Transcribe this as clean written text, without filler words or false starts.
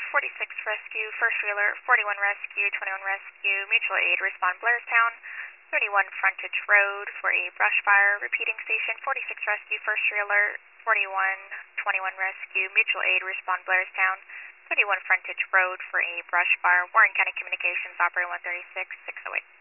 46 Rescue, First Wheeler, 41 Rescue, 21 Rescue, Mutual Aid, respond Blairstown, 31 Frontage Road for a brush fire. Repeating station, 46 Rescue, First Wheeler, 41, 21 Rescue, Mutual Aid, respond Blairstown, 31 Frontage Road for a brush fire. Warren County Communications, operator 136, 608.